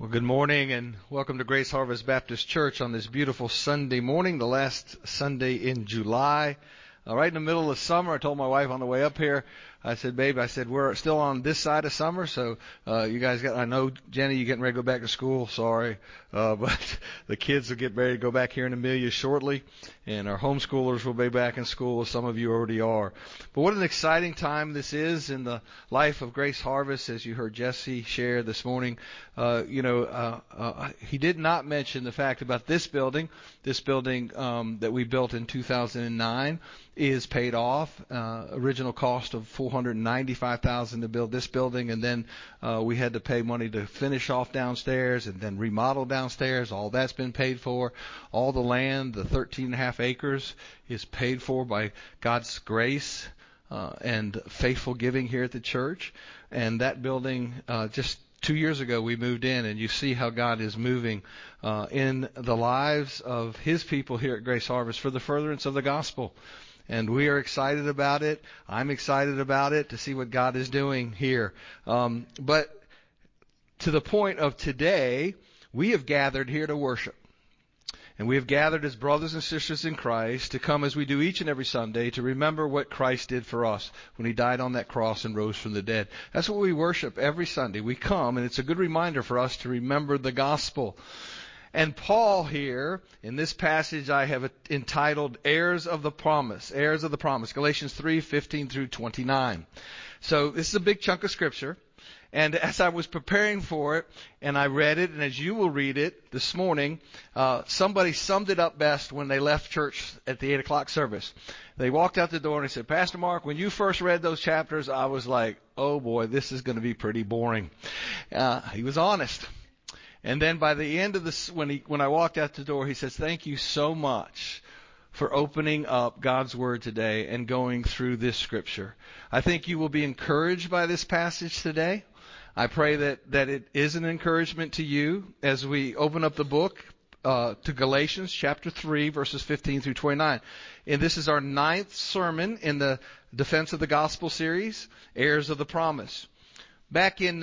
Well, good morning and welcome to Grace Harvest Baptist Church on this beautiful Sunday morning, the last Sunday in July. Right in the middle of summer. I told my wife on the way up here, I said, babe, we're still on this side of summer, so you guys I know, Jenny, you're getting ready to go back to school, sorry, but the kids will get ready to go back here in Amelia shortly, and our homeschoolers will be back in school, as some of you already are. But what an exciting time this is in the life of Grace Harvest, as you heard Jesse share this morning. He did not mention the fact about this building. This building that we built in 2009 is paid off. Original cost of $495,000 to build this building, and then we had to pay money to finish off downstairs and then remodel downstairs. All that's been paid for. All the land, the 13.5 acres, is paid for by God's grace and faithful giving here at the church. And that building, just 2 years ago, we moved in, and you see how God is moving in the lives of His people here at Grace Harvest for the furtherance of the gospel. And we are excited about it. I'm excited about it to see what God is doing here. But to the point of today, we have gathered here to worship. And we have gathered as brothers and sisters in Christ to come, as we do each and every Sunday, to remember what Christ did for us when He died on that cross and rose from the dead. That's what we worship every Sunday. We come, and it's a good reminder for us to remember the gospel. And Paul here, in this passage I have entitled Heirs of the Promise. Heirs of the Promise. Galatians 3:15 through 29. So this is a big chunk of Scripture. And as I was preparing for it, and I read it, and as you will read it this morning, somebody summed it up best when they left church at the 8 o'clock service. They walked out the door and they said, Pastor Mark, when you first read those chapters, I was like, oh boy, this is going to be pretty boring. He was honest. And then by the end of this, when I walked out the door, he says, thank you so much for opening up God's Word today and going through this Scripture. I think you will be encouraged by this passage today. I pray that it is an encouragement to you as we open up the book to Galatians chapter 3, verses 15 through 29. And this is our 9th sermon in the Defense of the Gospel series, Heirs of the Promise. Back in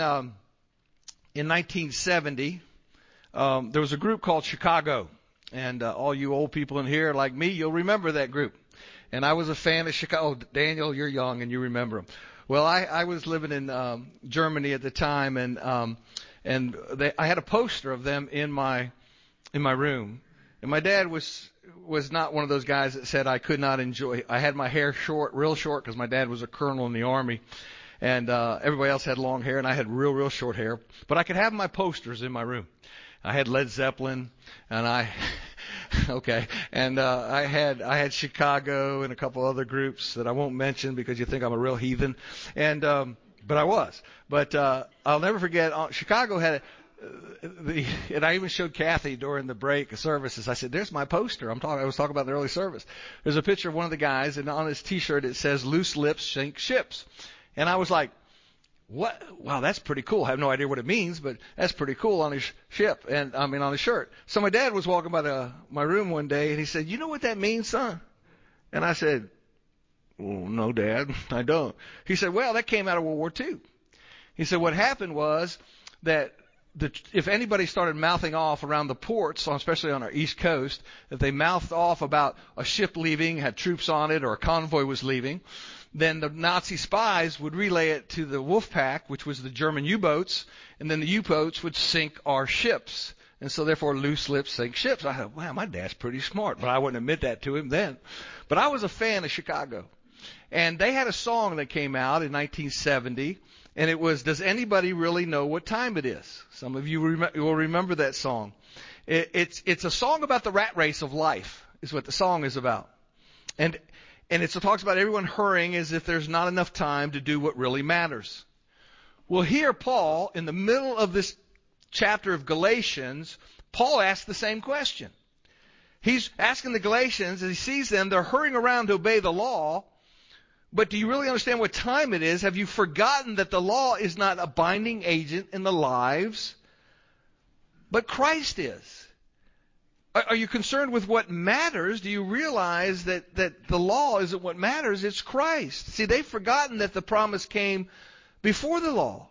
1970, there was a group called Chicago, and all you old people in here like me, you'll remember that group. And I was a fan of Chicago. Oh, Daniel, you're young and you remember them. Well, I was living in Germany at the time, and I had a poster of them in my room. And my dad was not one of those guys that said I could not enjoy. I had my hair short, real short, because my dad was a colonel in the army. And everybody else had long hair, and I had real short hair. But I could have my posters in my room. I had Led Zeppelin, and I had Chicago and a couple other groups that I won't mention because you think I'm a real heathen. And but I was. But I'll never forget. Chicago had and I even showed Kathy during the break of services. I said, "There's my poster." I was talking about the early service. There's a picture of one of the guys, and on his T-shirt it says "Loose lips sink ships." And I was like, what? Wow, that's pretty cool. I have no idea what it means, but that's pretty cool on his ship, on his shirt. So my dad was walking by my room one day, and he said, "You know what that means, son?" And I said, "Well, no, Dad, I don't." He said, "Well, that came out of World War II." He said, "What happened was that if anybody started mouthing off around the ports, especially on our East Coast, if they mouthed off about a ship leaving, had troops on it, or a convoy was leaving, then the Nazi spies would relay it to the Wolfpack, which was the German U-boats, and then the U-boats would sink our ships. And so therefore, loose lips sink ships." I thought, wow, my dad's pretty smart, but I wouldn't admit that to him then. But I was a fan of Chicago. And they had a song that came out in 1970, and it was, "Does Anybody Really Know What Time It Is?" Some of you will remember that song. It's a song about the rat race of life, is what the song is about. And it talks about everyone hurrying as if there's not enough time to do what really matters. Well, here Paul, in the middle of this chapter of Galatians, Paul asks the same question. He's asking the Galatians, as he sees them, they're hurrying around to obey the law, but do you really understand what time it is? Have you forgotten that the law is not a binding agent in the lives, but Christ is? Are you concerned with what matters? Do you realize that the law isn't what matters, it's Christ? See, they've forgotten that the promise came before the law.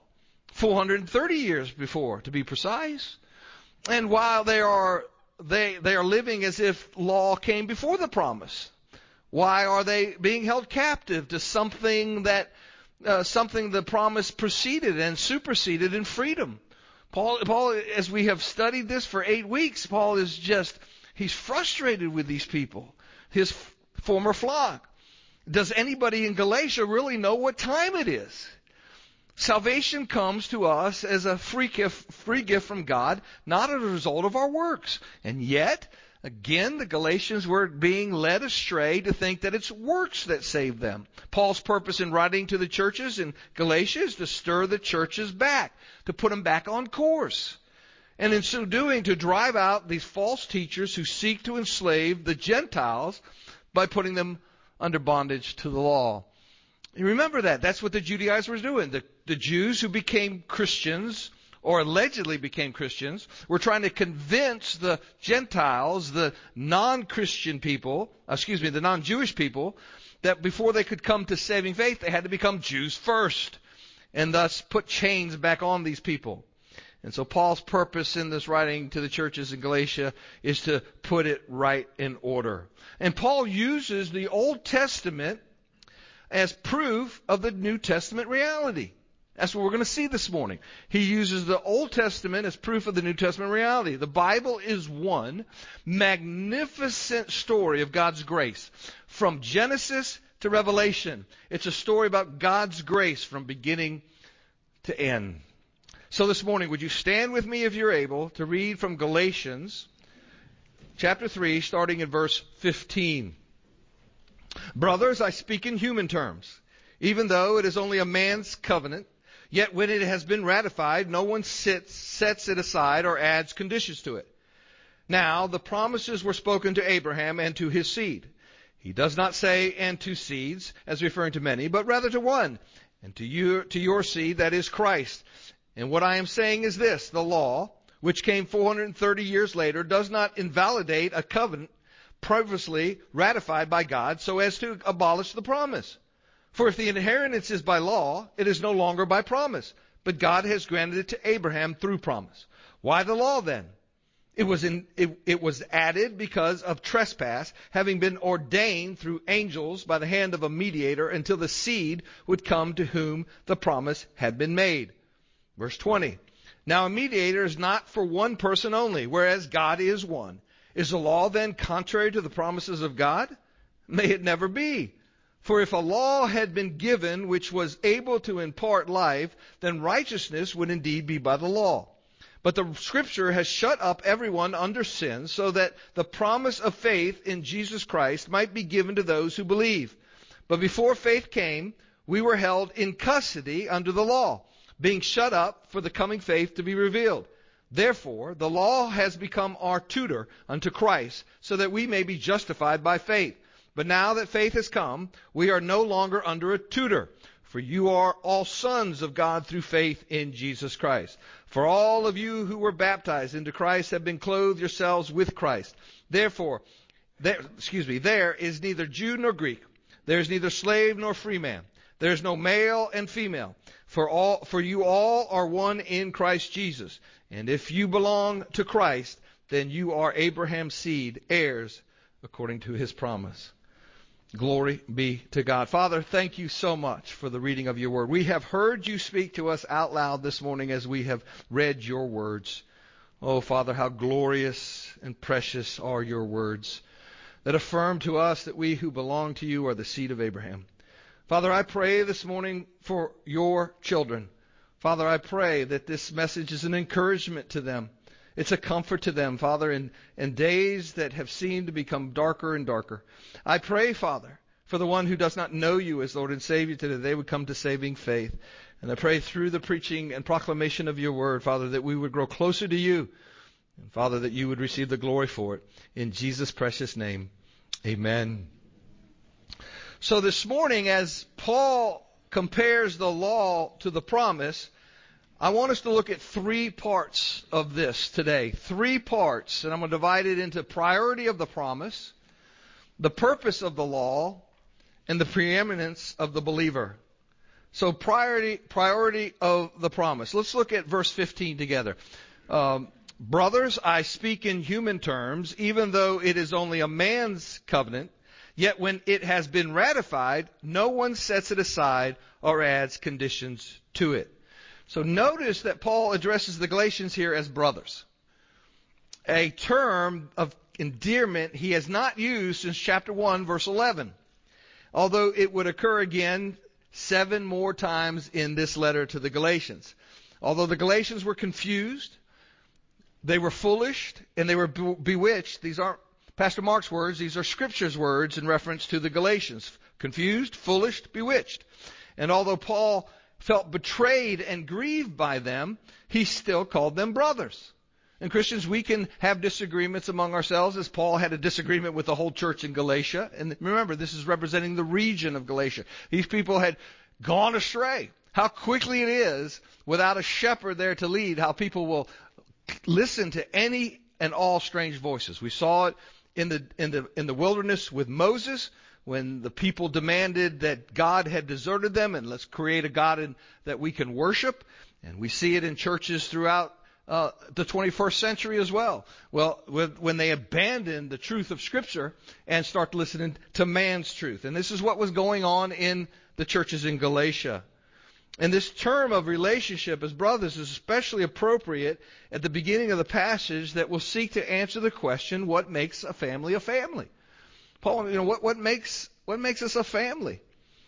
430 years before, to be precise. And while they are living as if law came before the promise, why are they being held captive to something that something the promise preceded and superseded in freedom? Paul, as we have studied this for 8 weeks, Paul is he's frustrated with these people, his former flock. Does anybody in Galatia really know what time it is? Salvation comes to us as a free gift from God, not as a result of our works. And yet, again, the Galatians were being led astray to think that it's works that save them. Paul's purpose in writing to the churches in Galatia is to stir the churches back, to put them back on course. And in so doing, to drive out these false teachers who seek to enslave the Gentiles by putting them under bondage to the law. You remember that. That's what the Judaizers were doing. The Jews who became Christians, or allegedly became Christians, were trying to convince the Gentiles, the non-Christian people, the non-Jewish people, that before they could come to saving faith, they had to become Jews first, and thus put chains back on these people. And so Paul's purpose in this writing to the churches in Galatia is to put it right in order. And Paul uses the Old Testament as proof of the New Testament reality. That's what we're going to see this morning. He uses the Old Testament as proof of the New Testament reality. The Bible is one magnificent story of God's grace. From Genesis to Revelation, it's a story about God's grace from beginning to end. So this morning, would you stand with me if you're able to read from Galatians chapter 3, starting in verse 15. Brothers, I speak in human terms. Even though it is only a man's covenant, yet when it has been ratified, no one sets it aside or adds conditions to it. Now, the promises were spoken to Abraham and to his seed. He does not say, and to seeds, as referring to many, but rather to one, and to your seed, that is Christ. And what I am saying is this: the law, which came 430 years later, does not invalidate a covenant previously ratified by God so as to abolish the promise. For if the inheritance is by law, it is no longer by promise, but God has granted it to Abraham through promise. Why the law then? It was added because of trespass, having been ordained through angels by the hand of a mediator until the seed would come to whom the promise had been made. Verse 20. Now a mediator is not for one person only, whereas God is one. Is the law then contrary to the promises of God? May it never be. For if a law had been given which was able to impart life, then righteousness would indeed be by the law. But the Scripture has shut up everyone under sin, so that the promise of faith in Jesus Christ might be given to those who believe. But before faith came, we were held in custody under the law, being shut up for the coming faith to be revealed. Therefore, the law has become our tutor unto Christ, so that we may be justified by faith. But now that faith has come, we are no longer under a tutor. For you are all sons of God through faith in Jesus Christ. For all of you who were baptized into Christ have been clothed yourselves with Christ. Therefore, there is neither Jew nor Greek. There is neither slave nor free man. There is no male and female. For you all are one in Christ Jesus. And if you belong to Christ, then you are Abraham's seed, heirs according to his promise. Glory be to God. Father, thank you so much for the reading of your word. We have heard you speak to us out loud this morning as we have read your words. Oh, Father, how glorious and precious are your words that affirm to us that we who belong to you are the seed of Abraham. Father, I pray this morning for your children. Father, I pray that this message is an encouragement to them. It's a comfort to them, Father, in days that have seemed to become darker and darker. I pray, Father, for the one who does not know you as Lord and Savior today, they would come to saving faith. And I pray through the preaching and proclamation of your word, Father, that we would grow closer to you. And Father, that you would receive the glory for it. In Jesus' precious name, amen. So this morning, as Paul compares the law to the promise, I want us to look at 3 parts of this today. 3 parts, and I'm going to divide it into priority of the promise, the purpose of the law, and the preeminence of the believer. So priority of the promise. Let's look at verse 15 together. Brothers, I speak in human terms, even though it is only a man's covenant, yet when it has been ratified, no one sets it aside or adds conditions to it. So notice that Paul addresses the Galatians here as brothers. A term of endearment he has not used since chapter 1, verse 11. Although it would occur again 7 more times in this letter to the Galatians. Although the Galatians were confused, they were foolish, and they were bewitched. These aren't Pastor Mark's words. These are Scripture's words in reference to the Galatians. Confused, foolish, bewitched. And although Paul felt betrayed and grieved by them, he still called them brothers. And Christians, we can have disagreements among ourselves, as Paul had a disagreement with the whole church in Galatia. And remember, this is representing the region of Galatia. These people had gone astray. How quickly it is, without a shepherd there to lead, how people will listen to any and all strange voices. We saw it in the wilderness with Moses, when the people demanded that God had deserted them and let's create a God that we can worship. And we see it in churches throughout the 21st century as well. Well, when they abandon the truth of Scripture and start listening to man's truth. And this is what was going on in the churches in Galatia. And this term of relationship as brothers is especially appropriate at the beginning of the passage that will seek to answer the question, what makes a family a family? Paul, what makes us a family?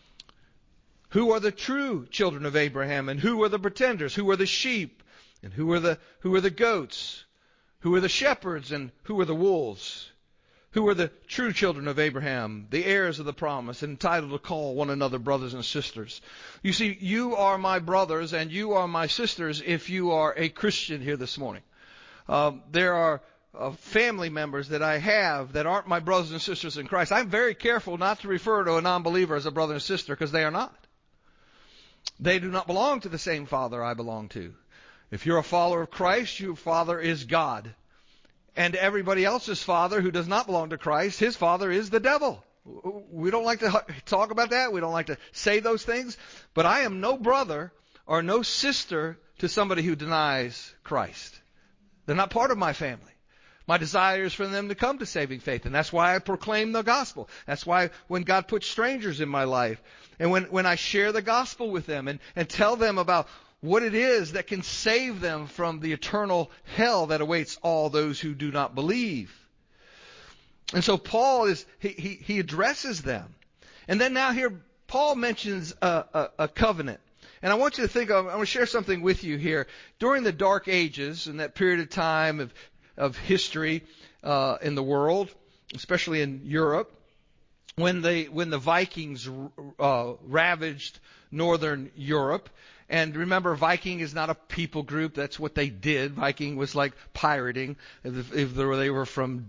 Who are the true children of Abraham, and who are the pretenders? Who are the sheep, and who are the goats? Who are the shepherds, and who are the wolves? Who are the true children of Abraham, the heirs of the promise, entitled to call one another brothers and sisters? You see, you are my brothers and you are my sisters if you are a Christian here this morning. There are family members that I have that aren't my brothers and sisters in Christ. I'm very careful not to refer to a non-believer as a brother and sister because they are not. They do not belong to the same Father I belong to. If you're a follower of Christ, your Father is God. And everybody else's father who does not belong to Christ, his father is the devil. We don't like to talk about that. We don't like to say those things. But I am no brother or no sister to somebody who denies Christ. They're not part of my family. My desire is for them to come to saving faith. And that's why I proclaim the gospel. That's why when God puts strangers in my life, and when I share the gospel with them and tell them about what it is that can save them from the eternal hell that awaits all those who do not believe. And so Paul he addresses them. And then now here Paul mentions a covenant. And I want you to think I want to share something with you here. During the Dark Ages, in that period of time of history in the world, especially in Europe, when the Vikings ravaged northern Europe. And remember, Viking is not a people group. That's what they did. Viking was like pirating. If they were from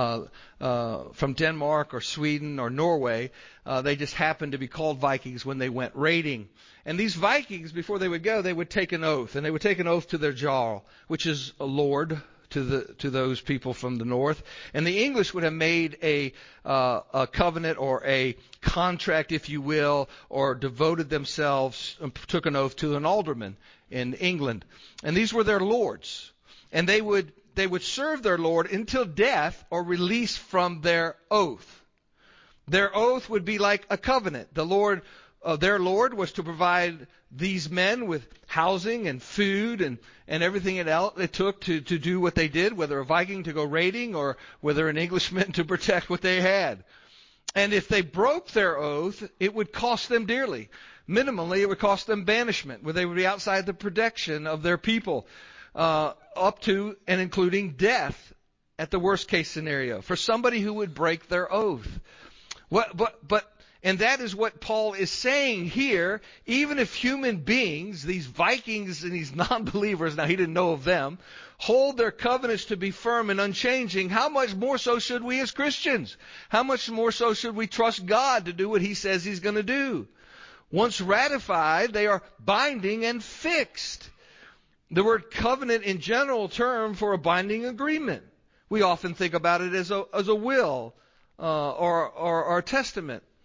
Denmark or Sweden or Norway, they just happened to be called Vikings when they went raiding. And these Vikings, before they would go, they would take an oath. And they would take an oath to their jarl, which is a lord to those people from the north. And the English would have made a covenant or a contract, if you will, or devoted themselves, took an oath to an alderman in England. And these were their lords. And they would serve their lord until death or release from their oath. Their oath would be like a covenant. Their lord was to provide these men with housing and food and everything else it took to do what they did, whether a Viking to go raiding or whether an Englishman to protect what they had. And if they broke their oath, it would cost them dearly. Minimally, it would cost them banishment, where they would be outside the protection of their people, up to and including death at the worst case scenario for somebody who would break their oath. And that is what Paul is saying here. Even if human beings, these Vikings and these non-believers, now he didn't know of them, hold their covenants to be firm and unchanging, how much more so should we as Christians? How much more so should we trust God to do what he says he's going to do? Once ratified, they are binding and fixed. The word covenant in general term for a binding agreement. We often think about it as a will or a testament.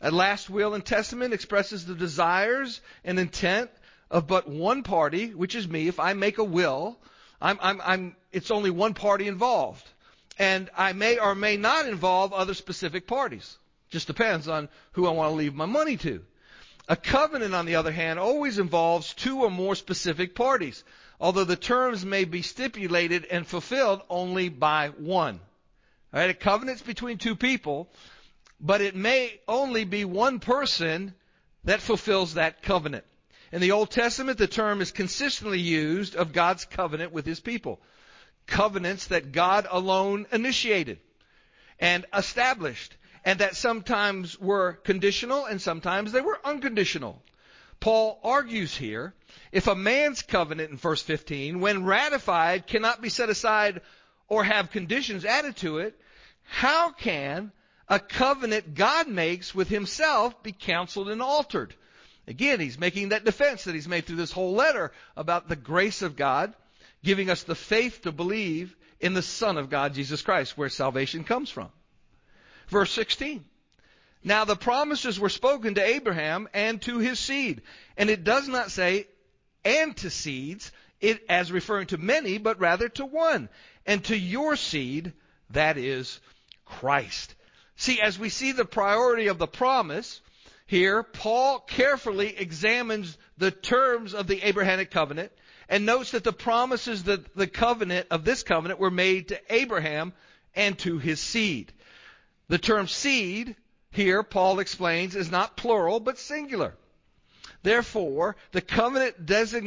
A last will and testament expresses the desires and intent of but one party, which is me. If I make a will, it's only one party involved. And I may or may not involve other specific parties. Just depends on who I want to leave my money to. A covenant, on the other hand, always involves two or more specific parties, although the terms may be stipulated and fulfilled only by one. All right, a covenant's between two people, but it may only be one person that fulfills that covenant. In the Old Testament, the term is consistently used of God's covenant with his people. Covenants that God alone initiated and established, and that sometimes were conditional and sometimes they were unconditional. Paul argues here, if a man's covenant in verse 15, when ratified, cannot be set aside or have conditions added to it, how can a covenant God makes with himself be counseled and altered? Again, he's making that defense that he's made through this whole letter about the grace of God, giving us the faith to believe in the Son of God, Jesus Christ, where salvation comes from. Verse 16. Now the promises were spoken to Abraham and to his seed. And it does not say, and to seeds, it as referring to many, but rather to one. And to your seed, that is Christ. See, as we see the priority of the promise, here, Paul carefully examines the terms of the Abrahamic covenant and notes that the promises that the covenant of this covenant were made to Abraham and to his seed. The term seed here, Paul explains, is not plural but singular. Therefore, the covenant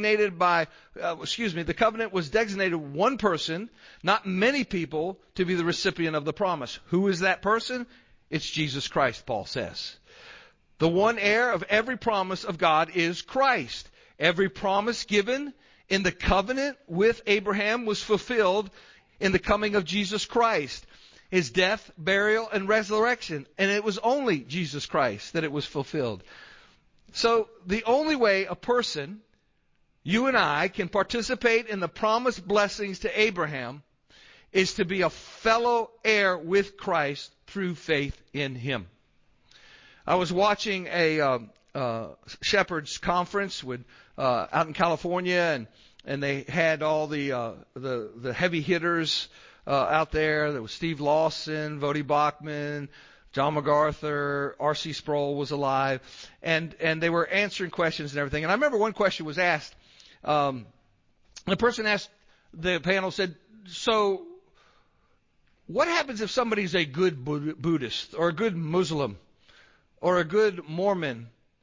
the covenant was designated one person, not many people, to be the recipient of the promise. Who is that person? It's Jesus Christ, Paul says. The one heir of every promise of God is Christ. Every promise given in the covenant with Abraham was fulfilled in the coming of Jesus Christ, his death, burial, and resurrection. And it was only Jesus Christ that it was fulfilled. So the only way a person, you and I, can participate in the promised blessings to Abraham is to be a fellow heir with Christ through faith in him. I was watching a Shepherd's Conference out in California, and they had all the heavy hitters out there. There was Steve Lawson, Vodi Bachman, John MacArthur, R.C. Sproul was alive, and they were answering questions and everything. And I remember one question was asked. The person asked, the panel said, so what happens if somebody's a good Buddhist or a good Muslim or a good Mormon?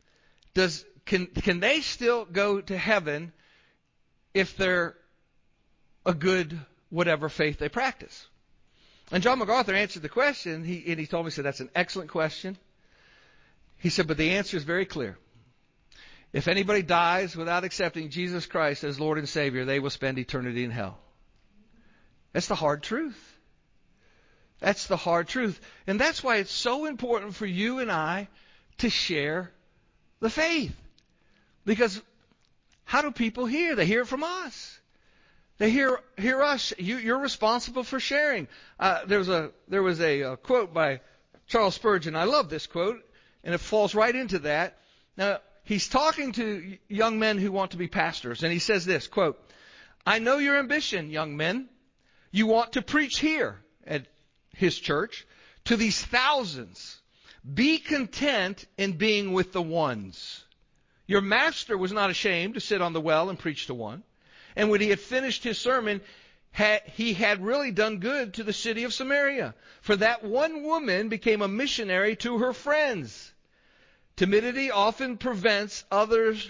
Can they still go to heaven if they're a good whatever faith they practice? And John MacArthur answered the question. He told me, he said, that's an excellent question. He said, but the answer is very clear. If anybody dies without accepting Jesus Christ as Lord and Savior, they will spend eternity in hell. That's the hard truth. That's the hard truth. And that's why it's so important for you and I to share the faith. Because how do people hear? They hear it from us. They hear us. You're responsible for sharing. There was a quote by Charles Spurgeon. I love this quote, and it falls right into that. Now, he's talking to young men who want to be pastors, and he says this, quote, I know your ambition, young men. You want to preach here at his church to these thousands. Be content in being with the ones. Your master was not ashamed to sit on the well and preach to one. And when he had finished his sermon, he had really done good to the city of Samaria. For that one woman became a missionary to her friends. Timidity often prevents our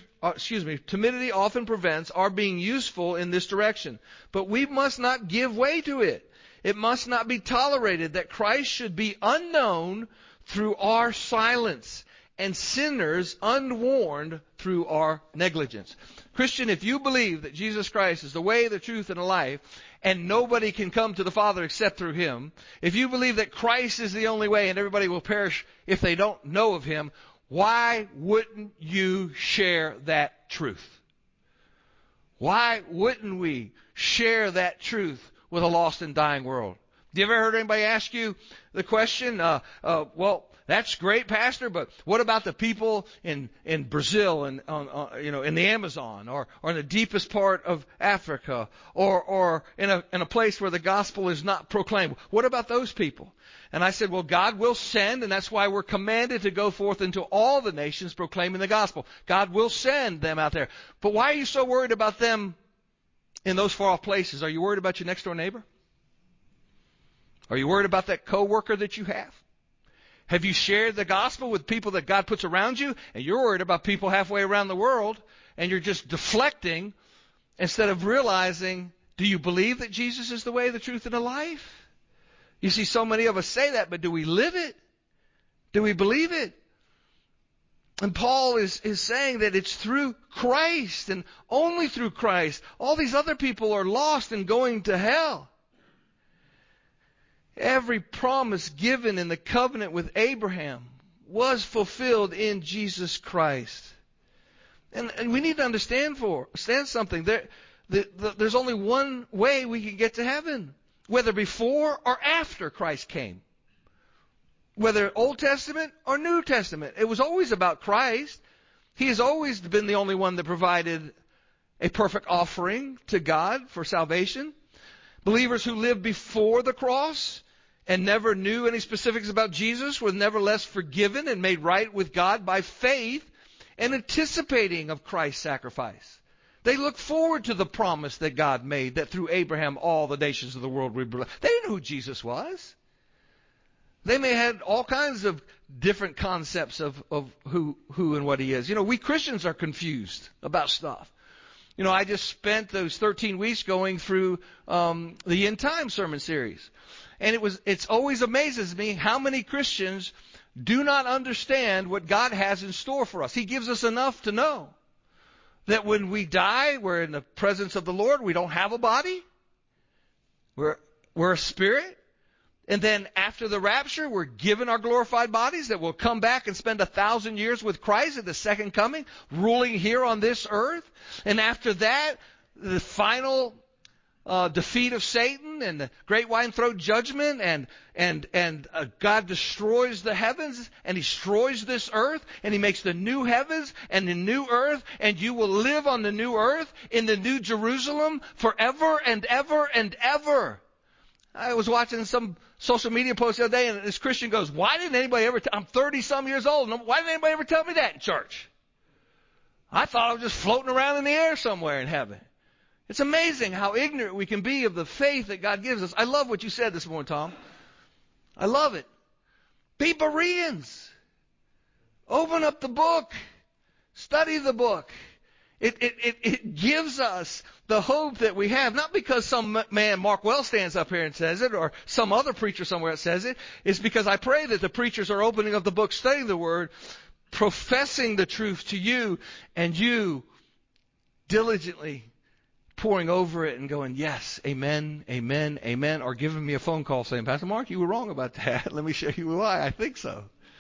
being useful in this direction. But we must not give way to it. It must not be tolerated that Christ should be unknown through our silence and sinners unwarned through our negligence. Christian, if you believe that Jesus Christ is the way, the truth, and the life, and nobody can come to the Father except through him, if you believe that Christ is the only way and everybody will perish if they don't know of him, why wouldn't you share that truth? Why wouldn't we share that truth with a lost and dying world? Do you ever heard anybody ask you the question, well, that's great, Pastor, but what about the people in Brazil and in the Amazon or in the deepest part of Africa or in a place where the gospel is not proclaimed? What about those people? And I said, well, God will send, and that's why we're commanded to go forth into all the nations proclaiming the gospel. God will send them out there. But why are you so worried about them in those far off places? Are you worried about your next door neighbor? Are you worried about that coworker that you have? Have you shared the gospel with people that God puts around you? And you're worried about people halfway around the world, and you're just deflecting instead of realizing, do you believe that Jesus is the way, the truth, and the life? You see, so many of us say that, but do we live it? Do we believe it? And Paul is saying that it's through Christ and only through Christ. All these other people are lost and going to hell. Every promise given in the covenant with Abraham was fulfilled in Jesus Christ. And we need to understand something. There's only one way we can get to heaven, whether before or after Christ came. Whether Old Testament or New Testament. It was always about Christ. He has always been the only one that provided a perfect offering to God for salvation. Believers who lived before the cross and never knew any specifics about Jesus were nevertheless forgiven and made right with God by faith and anticipating of Christ's sacrifice. They looked forward to the promise that God made, that through Abraham all the nations of the world would be blessed. They didn't know who Jesus was. They may have had all kinds of different concepts of who and what he is. We Christians are confused about stuff. I just spent those 13 weeks going through the End Time sermon series. And it's always amazes me how many Christians do not understand what God has in store for us. He gives us enough to know that when we die, we're in the presence of the Lord. We don't have a body. We're a spirit. And then after the rapture, we're given our glorified bodies that will come back and spend 1,000 years with Christ at the second coming, ruling here on this earth. And after that, the final defeat of Satan and the great white throne judgment, and God destroys the heavens and he destroys this earth, and he makes the new heavens and the new earth, and you will live on the new earth in the new Jerusalem forever and ever and ever. I was watching some social media post the other day, and this Christian goes, why didn't anybody ever I'm 30-some years old, and why didn't anybody ever tell me that in church? I thought I was just floating around in the air somewhere in heaven. It's amazing how ignorant we can be of the faith that God gives us. I love what you said this morning, Tom. I love it. Be Bereans. Open up the book. Study the book. It gives us the hope that we have, not because some man, Mark Wells, stands up here and says it, or some other preacher somewhere that says it. It's because I pray that the preachers are opening up the book, studying the Word, professing the truth to you, and you diligently pouring over it and going, yes, amen, amen, amen, or giving me a phone call saying, Pastor Mark, you were wrong about that. Let me show you why I think so.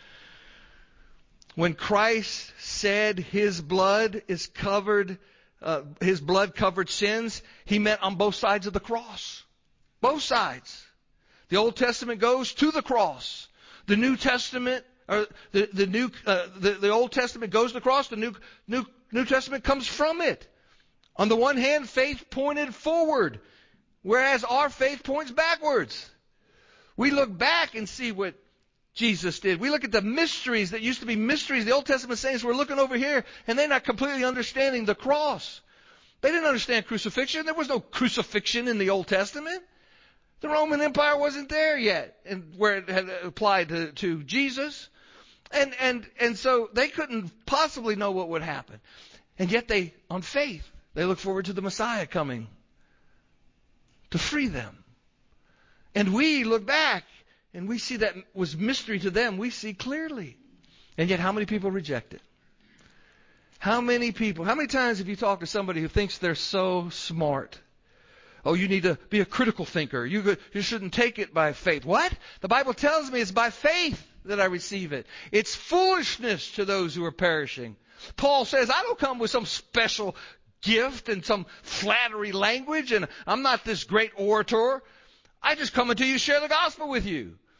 When Christ said his blood is covered, his blood covered sins, he meant on both sides of the cross. Both sides. The Old Testament goes to the cross. The New Testament, or the Old Testament goes to the cross. The New Testament comes from it. On the one hand, faith pointed forward, whereas our faith points backwards. We look back and see what Jesus did. We look at the mysteries that used to be mysteries. The Old Testament saints were looking over here, and they're not completely understanding the cross. They didn't understand crucifixion. There was no crucifixion in the Old Testament. The Roman Empire wasn't there yet, and where it had applied to Jesus. And so they couldn't possibly know what would happen. And yet they, on faith, they look forward to the Messiah coming to free them. And we look back and we see that was mystery to them. We see clearly. And yet how many people reject it? How many times have you talked to somebody who thinks they're so smart? Oh, you need to be a critical thinker. You shouldn't take it by faith. What? The Bible tells me it's by faith that I receive it. It's foolishness to those who are perishing. Paul says, I don't come with some special gift and some flattery language, and I'm not this great orator. I just come unto you to share the gospel with you.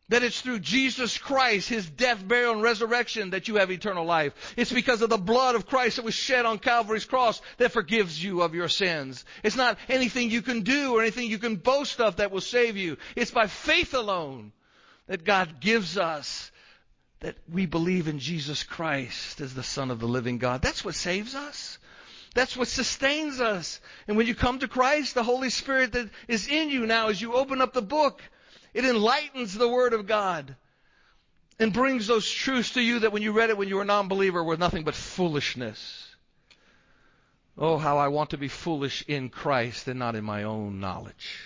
That it's through Jesus Christ, His death, burial, and resurrection that you have eternal life. It's because of the blood of Christ that was shed on Calvary's cross that forgives you of your sins. It's not anything you can do or anything you can boast of that will save you. It's by faith alone that God gives us, that we believe in Jesus Christ as the Son of the living God. That's what saves us. That's what sustains us. And when you come to Christ, the Holy Spirit that is in you now, as you open up the book, it enlightens the Word of God and brings those truths to you that when you read it when you were a non-believer were nothing but foolishness. Oh, how I want to be foolish in Christ and not in my own knowledge.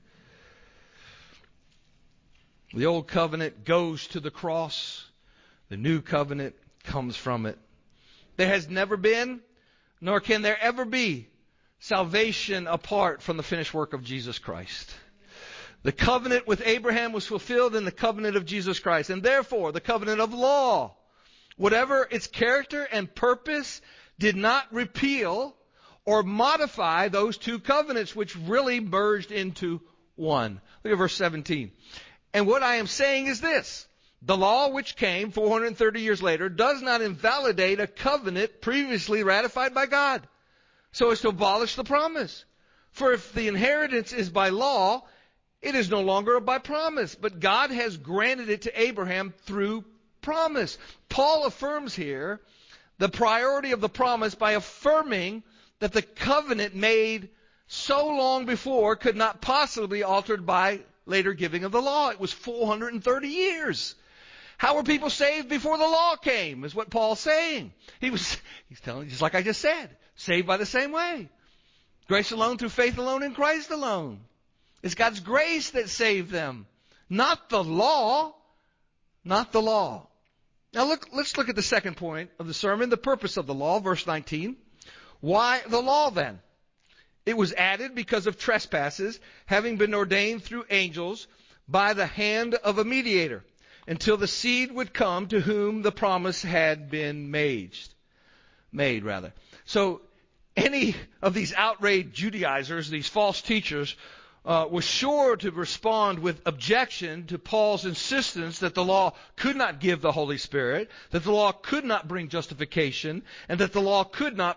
The old covenant goes to the cross. The new covenant comes from it. There has never been, nor can there ever be, salvation apart from the finished work of Jesus Christ. The covenant with Abraham was fulfilled in the covenant of Jesus Christ. And therefore, the covenant of law, whatever its character and purpose, did not repeal or modify those two covenants, which really merged into one. Look at verse 17. And what I am saying is this: the law which came 430 years later does not invalidate a covenant previously ratified by God, so as to abolish the promise. For if the inheritance is by law, it is no longer by promise, but God has granted it to Abraham through promise. Paul affirms here the priority of the promise by affirming that the covenant made so long before could not possibly be altered by later giving of the law. It was 430 years. How were people saved before the law came, is what Paul's saying. He's telling, just like I just said, saved by the same way. Grace alone, through faith alone, in Christ alone. It's God's grace that saved them, not the law. Not the law. Now let's look at the second point of the sermon, the purpose of the law, verse 19. Why the law then? It was added because of trespasses, having been ordained through angels by the hand of a mediator, until the seed would come to whom the promise had been made. So any of these outraged Judaizers, these false teachers, was sure to respond with objection to Paul's insistence that the law could not give the Holy Spirit, that the law could not bring justification, and that the law could not,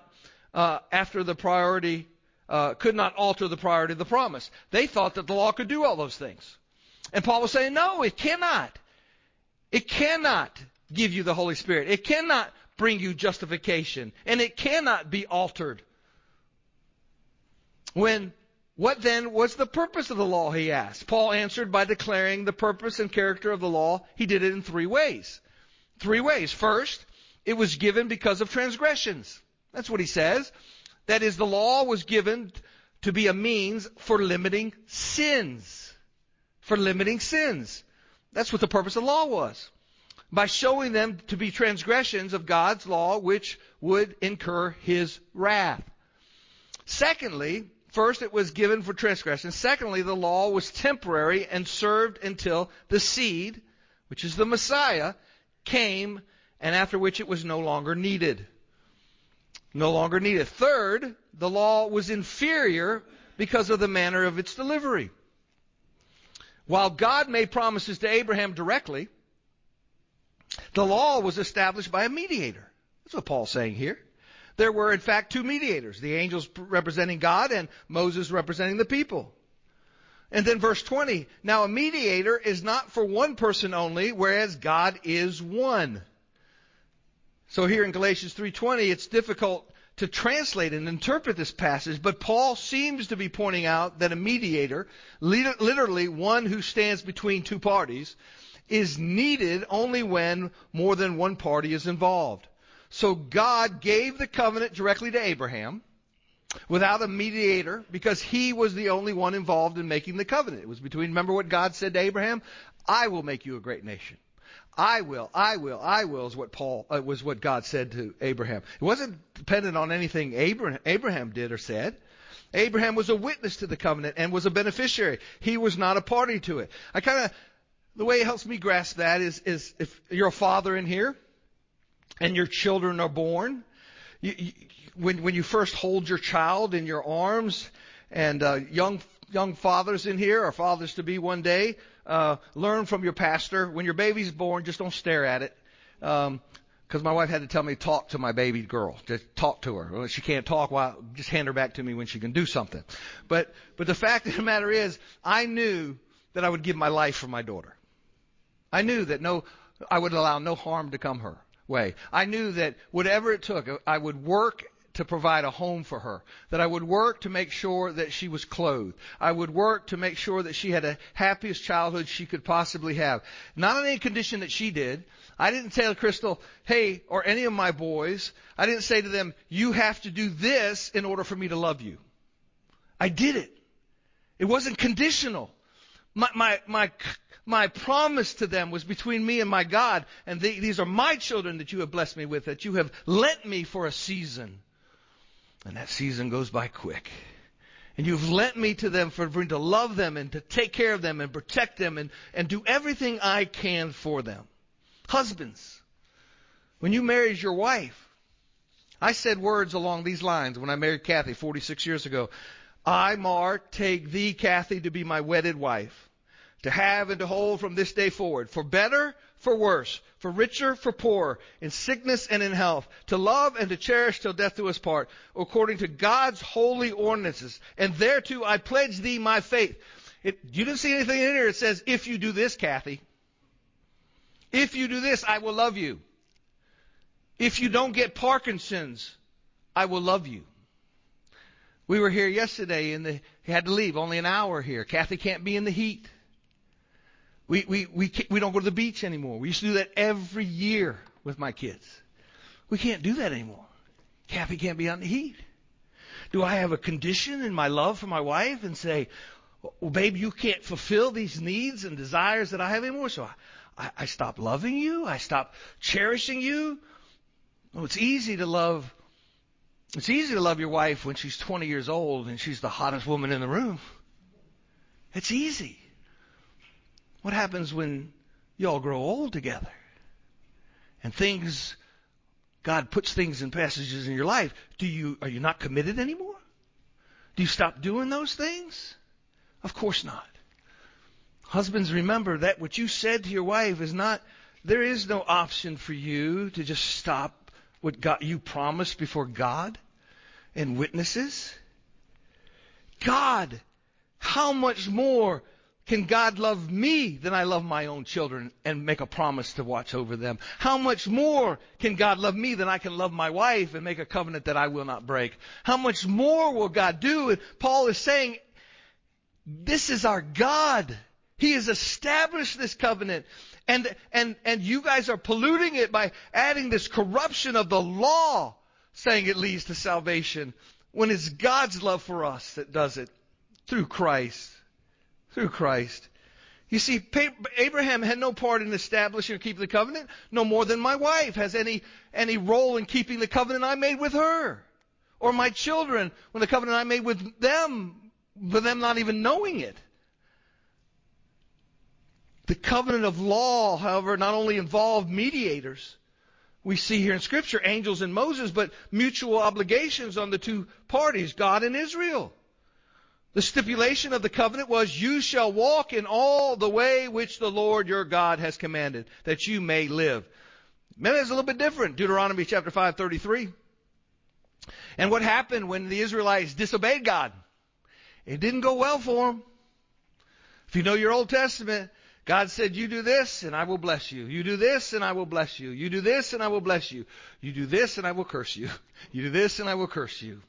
could not alter the priority of the promise. They thought that the law could do all those things. And Paul was saying, no, it cannot. It cannot give you the Holy Spirit. It cannot bring you justification. And it cannot be altered. What then was the purpose of the law, he asked. Paul answered by declaring the purpose and character of the law. He did it in three ways. First, it was given because of transgressions. That's what he says. That is, the law was given to be a means for limiting sins. That's what the purpose of the law was. By showing them to be transgressions of God's law, which would incur His wrath. Secondly, first, it was given for transgression. Secondly, the law was temporary and served until the seed, which is the Messiah, came, and after which it was no longer needed. Third, the law was inferior because of the manner of its delivery. While God made promises to Abraham directly, the law was established by a mediator. That's what Paul's saying here. There were, in fact, two mediators, the angels representing God and Moses representing the people. And then verse 20, now a mediator is not for one person only, whereas God is one. So here in Galatians 3:20, it's difficult to translate and interpret this passage, but Paul seems to be pointing out that a mediator, literally one who stands between two parties, is needed only when more than one party is involved. So God gave the covenant directly to Abraham without a mediator because he was the only one involved in making the covenant. It was between, remember what God said to Abraham? I will make you a great nation. I will is what God said to Abraham. It wasn't dependent on anything Abraham did or said. Abraham was a witness to the covenant and was a beneficiary. He was not a party to it. The way it helps me grasp that is if you're a father in here and your children are born, when you first hold your child in your arms, and young young fathers in here, or fathers to be one day, learn from your pastor. When your baby's born, just don't stare at it. Because my wife had to tell me, talk to my baby girl. Just talk to her. Well, she can't talk, well, just hand her back to me when she can do something. But the fact of the matter is, I knew that I would give my life for my daughter. I knew that I would allow no harm to come her way. I knew that whatever it took, I would work to provide a home for her, that I would work to make sure that she was clothed. I would work to make sure that she had the happiest childhood she could possibly have. Not on any condition that she did. I didn't tell Crystal, hey, or any of my boys, I didn't say to them, you have to do this in order for me to love you. I did it. It wasn't conditional. My promise to them was between me and my God, and these are my children that you have blessed me with, that you have lent me for a season. And that season goes by quick. And you've lent me to them for to love them and to take care of them and protect them and do everything I can for them. Husbands, when you married your wife, I said words along these lines when I married Kathy 46 years ago. I, Mark, take thee, Kathy, to be my wedded wife, to have and to hold from this day forward, for better, for worse, for richer, for poorer, in sickness and in health, to love and to cherish till death do us part, according to God's holy ordinances. And thereto I pledge thee my faith. You didn't see anything in here that says, if you do this, Kathy, if you do this, I will love you. If you don't get Parkinson's, I will love you. We were here yesterday he had to leave, only an hour here. Kathy can't be in the heat. We don't go to the beach anymore. We used to do that every year with my kids. We can't do that anymore. Kathy can't be out in the heat. Do I have a condition in my love for my wife and say, well, babe, you can't fulfill these needs and desires that I have anymore, so I stop loving you? I stop cherishing you? Oh, it's easy to love your wife when she's 20 years old and she's the hottest woman in the room. It's easy. What happens when you all grow old together and God puts things in passages in your life? Are you not committed anymore? Do you stop doing those things? Of course not. Husbands, remember that what you said to your wife there is no option for you to just stop what you promised before God and witnesses. God, how much more can God love me than I love my own children and make a promise to watch over them? How much more can God love me than I can love my wife and make a covenant that I will not break? How much more will God do? And Paul is saying, this is our God. He has established this covenant. And you guys are polluting it by adding this corruption of the law, saying it leads to salvation, when it's God's love for us that does it through Christ. Through Christ. You see, Abraham had no part in establishing or keeping the covenant, no more than my wife has any role in keeping the covenant I made with her. Or my children, when the covenant I made with them not even knowing it. The covenant of law, however, not only involved mediators. We see here in Scripture angels and Moses, but mutual obligations on the two parties, God and Israel. The stipulation of the covenant was, you shall walk in all the way which the Lord your God has commanded, that you may live. Maybe it's a little bit different. Deuteronomy chapter 5:33. And what happened when the Israelites disobeyed God? It didn't go well for them. If you know your Old Testament, God said, you do this and I will bless you. You do this and I will bless you. You do this and I will bless you. You do this and I will curse you. You do this and I will curse you.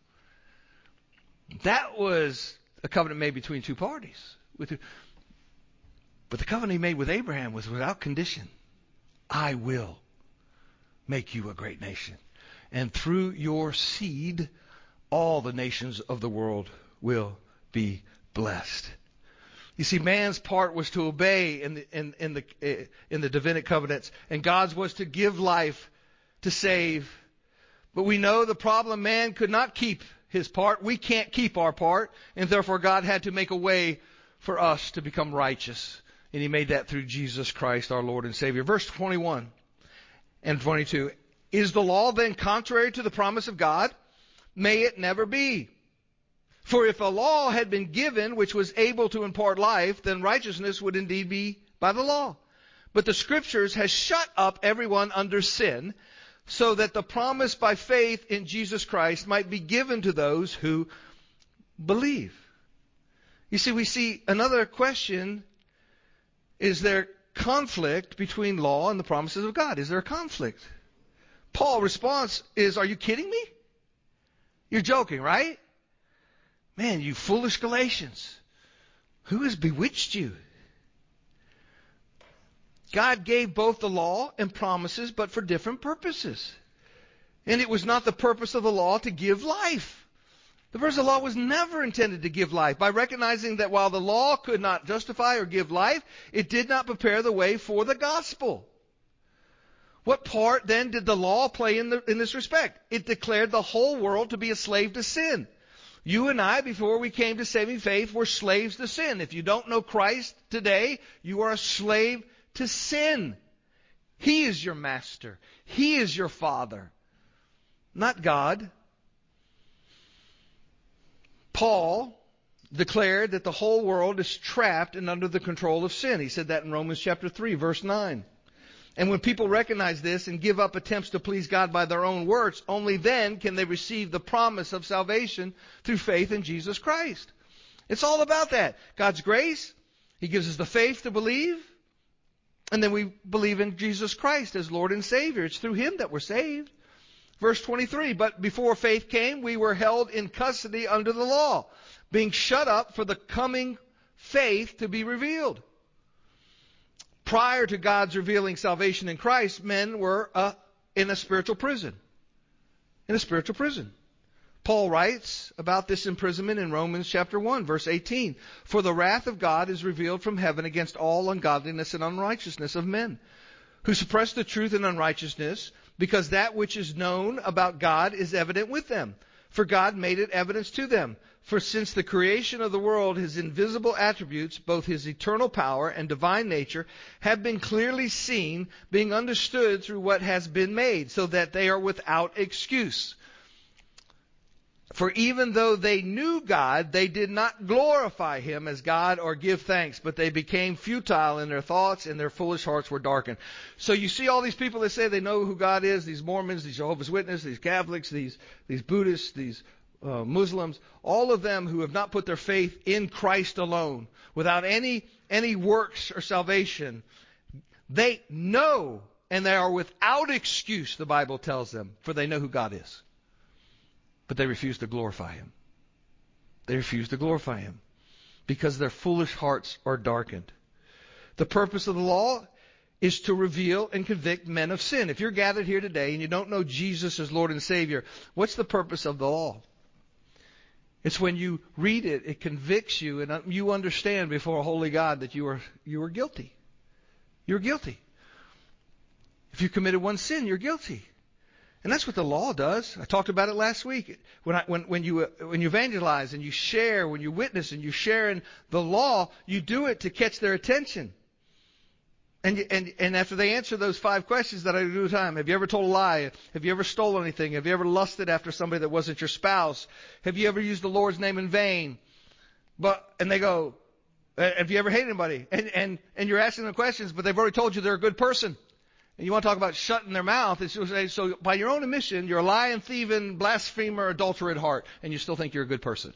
That was a covenant made between two parties. But the covenant he made with Abraham was without condition. I will make you a great nation. And through your seed, all the nations of the world will be blessed. You see, man's part was to obey in the Davidic covenants, and God's was to give life, to save. But we know the problem, man could not keep his part. We can't keep our part, and therefore God had to make a way for us to become righteous. And he made that through Jesus Christ, our Lord and Savior. Verse 21 and 22. Is the law then contrary to the promise of God? May it never be. For if a law had been given which was able to impart life, then righteousness would indeed be by the law. But the Scriptures has shut up everyone under sin, so that the promise by faith in Jesus Christ might be given to those who believe. You see, we see another question. Is there conflict between law and the promises of God? Is there a conflict? Paul's response is, are you kidding me? You're joking, right? Man, you foolish Galatians. Who has bewitched you? God gave both the law and promises, but for different purposes. And it was not the purpose of the law to give life. The purpose of the law was never intended to give life. By recognizing that while the law could not justify or give life, it did not prepare the way for the gospel. What part then did the law play in this respect? It declared the whole world to be a slave to sin. You and I, before we came to saving faith, were slaves to sin. If you don't know Christ today, you are a slave to sin. He is your master. He is your father, not God. Paul declared that the whole world is trapped and under the control of sin. He said that in Romans chapter 3, verse 9. And when people recognize this and give up attempts to please God by their own works, only then can they receive the promise of salvation through faith in Jesus Christ. It's all about that. God's grace, He gives us the faith to believe, and then we believe in Jesus Christ as Lord and Savior. It's through Him that we're saved. Verse 23, but before faith came, we were held in custody under the law, being shut up for the coming faith to be revealed. Prior to God's revealing salvation in Christ, men were in a spiritual prison. In a spiritual prison. Paul writes about this imprisonment in Romans chapter 1, verse 18. For the wrath of God is revealed from heaven against all ungodliness and unrighteousness of men, who suppress the truth in unrighteousness, because that which is known about God is evident with them. For God made it evidence to them. For since the creation of the world, His invisible attributes, both His eternal power and divine nature, have been clearly seen, being understood through what has been made, so that they are without excuse. For even though they knew God, they did not glorify Him as God or give thanks, but they became futile in their thoughts, and their foolish hearts were darkened. So you see all these people that say they know who God is, these Mormons, these Jehovah's Witnesses, these Catholics, these Buddhists, these Muslims, all of them who have not put their faith in Christ alone, without any works or salvation, they know, and they are without excuse, the Bible tells them, for they know who God is. But they refuse to glorify Him. They refuse to glorify Him because their foolish hearts are darkened. The purpose of the law is to reveal and convict men of sin. If you're gathered here today and you don't know Jesus as Lord and Savior, what's the purpose of the law? It's when you read it, it convicts you, and you understand before a holy God that you are guilty. You're guilty. If you committed one sin, you're guilty. And that's what the law does. I talked about it last week. When you evangelize and you share, when you witness and you share in the law, you do it to catch their attention. And after they answer those 5 questions that I do all the time, have you ever told a lie? Have you ever stolen anything? Have you ever lusted after somebody that wasn't your spouse? Have you ever used the Lord's name in vain? And they go, have you ever hated anybody? And you're asking them questions, but they've already told you they're a good person. And you want to talk about shutting their mouth. It's just say, so by your own admission, you're a lying, thieving, blasphemer, adulterer at heart, and you still think you're a good person.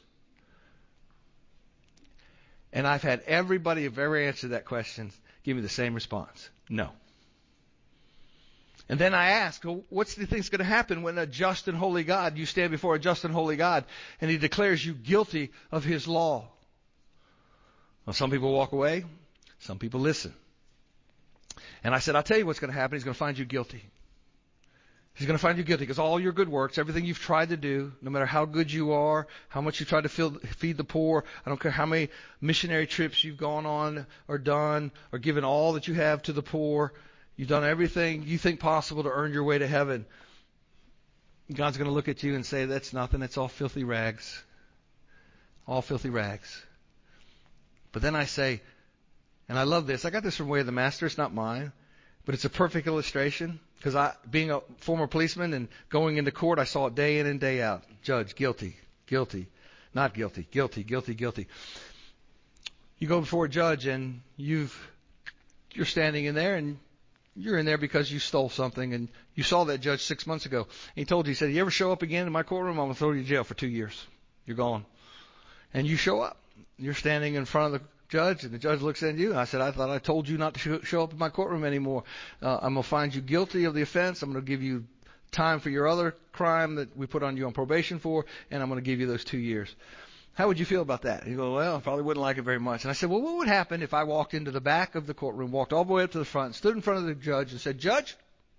And I've had everybody who've ever answered that question give me the same response. No. And then I ask, well, what's the thing's going to happen when a just and holy God, you stand before a just and holy God, and He declares you guilty of His law? Well, some people walk away. Some people listen. And I said, I'll tell you what's going to happen. He's going to find you guilty. He's going to find you guilty because all your good works, everything you've tried to do, no matter how good you are, how much you try to feed the poor, I don't care how many missionary trips you've gone on or done or given all that you have to the poor, you've done everything you think possible to earn your way to heaven. God's going to look at you and say, that's nothing. It's all filthy rags. All filthy rags. But then I say, and I love this. I got this from Way of the Master. It's not mine. But it's a perfect illustration. Because being a former policeman and going into court, I saw it day in and day out. Judge, guilty, guilty. Not guilty. Guilty, guilty, guilty. You go before a judge and you're standing in there and you're in there because you stole something and you saw that judge 6 months ago. And he told you, he said, you ever show up again in my courtroom, I'm going to throw you in jail for 2 years. You're gone. And you show up. You're standing in front of the judge and the judge looks at you. And I said, I thought I told you not to show up in my courtroom anymore. I'm going to find you guilty of the offense. I'm going to give you time for your other crime that we put on you on probation for, and I'm going to give you those 2 years. How would you feel about that? You go, well, I probably wouldn't like it very much. And I said, well, what would happen if I walked into the back of the courtroom, walked all the way up to the front, stood in front of the judge and said, Judge,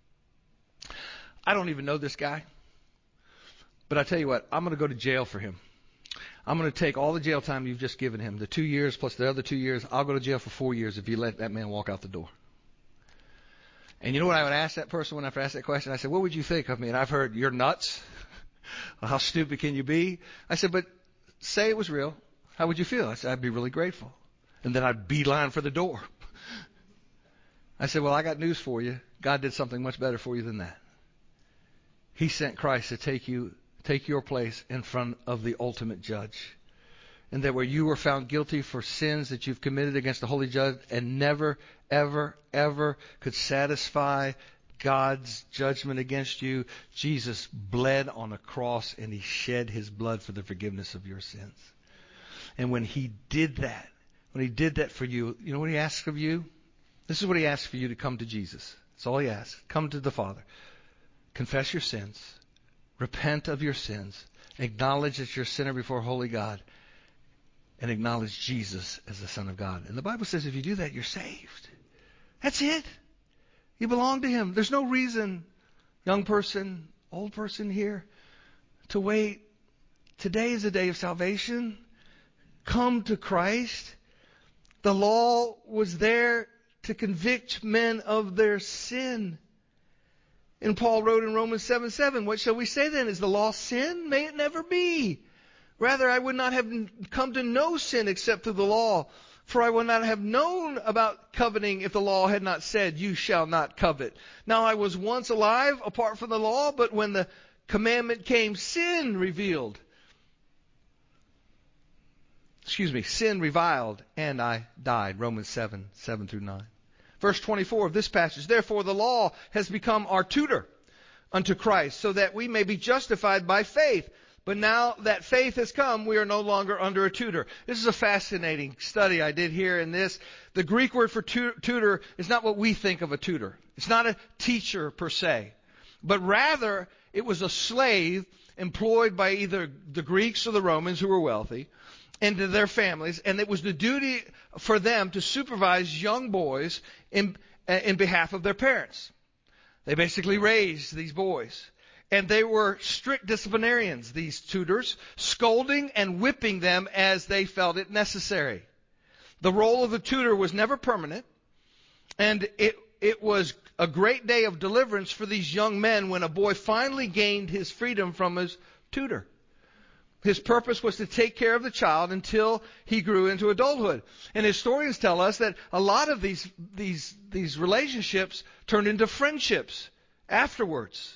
I don't even know this guy, but I tell you what, I'm going to go to jail for him. I'm going to take all the jail time you've just given him, the 2 years plus the other 2 years. I'll go to jail for 4 years if you let that man walk out the door. And you know what I would ask that person when I asked that question? I said, what would you think of me? And I've heard, you're nuts. How stupid can you be? I said, but say it was real. How would you feel? I said, I'd be really grateful. And then I'd beeline for the door. I said, well, I got news for you. God did something much better for you than that. He sent Christ to take your place in front of the ultimate judge. And that where you were found guilty for sins that you've committed against the holy judge and never, ever, ever could satisfy God's judgment against you, Jesus bled on a cross and he shed his blood for the forgiveness of your sins. And when he did that for you, you know what he asks of you? This is what he asks for you, to come to Jesus. That's all he asks. Come to the Father. Confess your sins. Repent of your sins. Acknowledge that you're a sinner before holy God. And acknowledge Jesus as the Son of God. And the Bible says if you do that, you're saved. That's it. You belong to him. There's no reason, young person, old person here, to wait. Today is a day of salvation. Come to Christ. The law was there to convict men of their sin. And Paul wrote in Romans 7:7, what shall we say then? Is the law sin? May it never be. Rather, I would not have come to know sin except through the law. For I would not have known about coveting if the law had not said, you shall not covet. Now I was once alive apart from the law, but when the commandment came, sin reviled, and I died. Romans 7:7-9. Verse 24 of this passage, therefore the law has become our tutor unto Christ, so that we may be justified by faith. But now that faith has come, we are no longer under a tutor. This is a fascinating study I did here in this. The Greek word for tutor is not what we think of a tutor. It's not a teacher per se. But rather, it was a slave employed by either the Greeks or the Romans who were wealthy and to their families. And it was the duty for them to supervise young boys in behalf of their parents. They basically raised these boys. And they were strict disciplinarians, these tutors, scolding and whipping them as they felt it necessary. The role of the tutor was never permanent, and it was a great day of deliverance for these young men when a boy finally gained his freedom from his tutor. His purpose was to take care of the child until he grew into adulthood. And historians tell us that a lot of these relationships turned into friendships afterwards.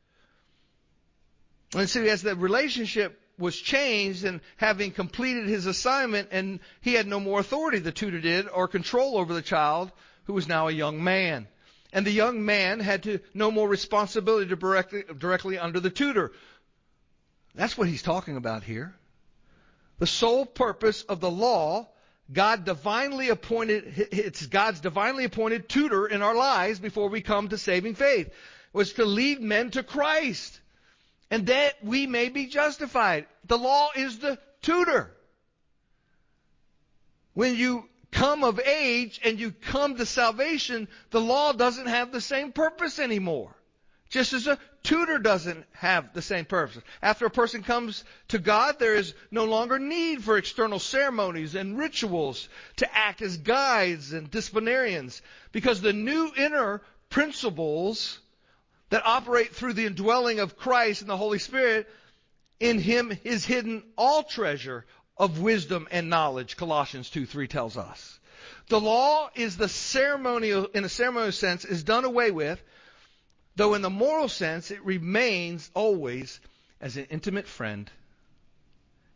And so as the relationship was changed and having completed his assignment, and he had no more authority, the tutor did, or control over the child, who was now a young man. And the young man had no more responsibility to directly under the tutor. That's what he's talking about here. The sole purpose of the law, it's God's divinely appointed tutor in our lives before we come to saving faith, was to lead men to Christ. And that we may be justified. The law is the tutor. When you come of age and you come to salvation, the law doesn't have the same purpose anymore. Just as a tutor doesn't have the same purpose. After a person comes to God, there is no longer need for external ceremonies and rituals to act as guides and disciplinarians. Because the new inner principles that operate through the indwelling of Christ and the Holy Spirit, in him is hidden all treasure of wisdom and knowledge, Colossians 2:3 tells us. The law is in a ceremonial sense, is done away with, though in the moral sense it remains always as an intimate friend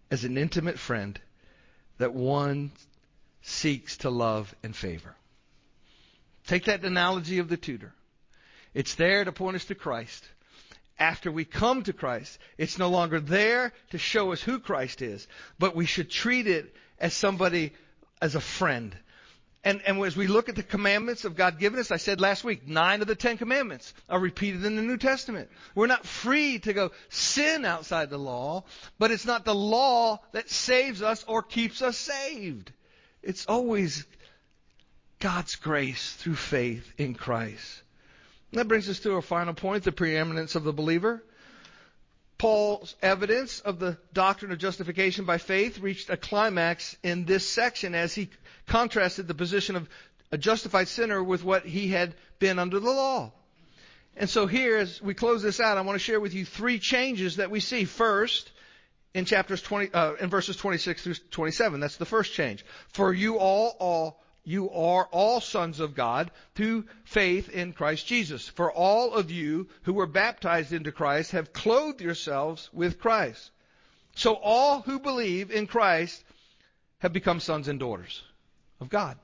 as an intimate friend that one seeks to love and favor. Take that analogy of the tutor. It's there to point us to Christ. After we come to Christ, it's no longer there to show us who Christ is, but we should treat it as somebody, as a friend. And as we look at the commandments of God given us, I said last week, 9 of the 10 commandments are repeated in the New Testament. We're not free to go sin outside the law, but it's not the law that saves us or keeps us saved. It's always God's grace through faith in Christ. And that brings us to our final point, the preeminence of the believer. Paul's evidence of the doctrine of justification by faith reached a climax in this section as he contrasted the position of a justified sinner with what he had been under the law. And so here, as we close this out, I want to share with you 3 changes that we see. First, in verses 26 through 27, that's the first change. For you are all sons of God through faith in Christ Jesus. For all of you who were baptized into Christ have clothed yourselves with Christ. So all who believe in Christ have become sons and daughters of God.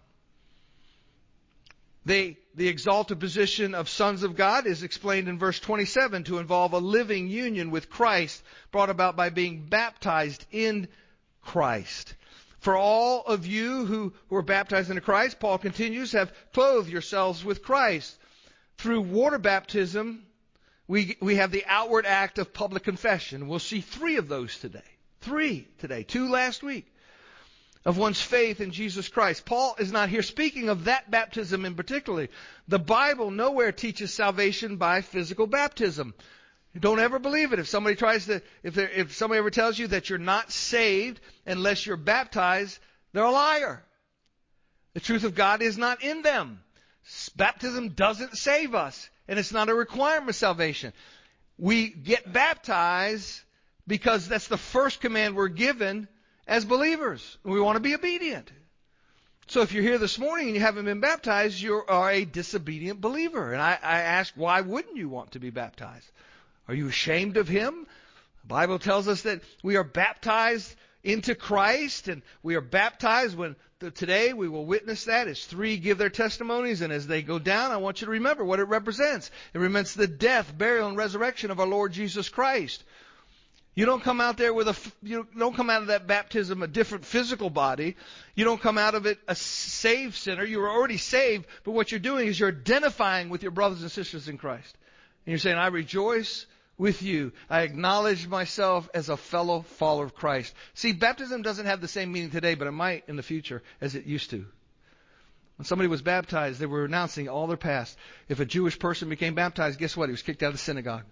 The exalted position of sons of God is explained in verse 27 to involve a living union with Christ brought about by being baptized in Christ. For all of you who were baptized into Christ, Paul continues, have clothed yourselves with Christ. Through water baptism, we have the outward act of public confession. We'll see 3 of those today. 3 today. 2 last week. Of one's faith in Jesus Christ. Paul is not here speaking of that baptism in particular. The Bible nowhere teaches salvation by physical baptism. Don't ever believe it. If somebody if somebody ever tells you that you're not saved unless you're baptized, they're a liar. The truth of God is not in them. Baptism doesn't save us, and it's not a requirement of salvation. We get baptized because that's the first command we're given as believers. We want to be obedient. So if you're here this morning and you haven't been baptized, you are a disobedient believer. And I ask, why wouldn't you want to be baptized? Are you ashamed of Him? The Bible tells us that we are baptized into Christ, and we are baptized today we will witness that as 3 give their testimonies, and as they go down, I want you to remember what it represents. It represents the death, burial, and resurrection of our Lord Jesus Christ. You don't come out there you don't come out of that baptism a different physical body. You don't come out of it a saved sinner. You are already saved, but what you're doing is you're identifying with your brothers and sisters in Christ. And you're saying, I rejoice with you. I acknowledge myself as a fellow follower of Christ. See, baptism doesn't have the same meaning today, but it might in the future as it used to. When somebody was baptized, they were renouncing all their past. If a Jewish person became baptized, guess what? He was kicked out of the synagogue.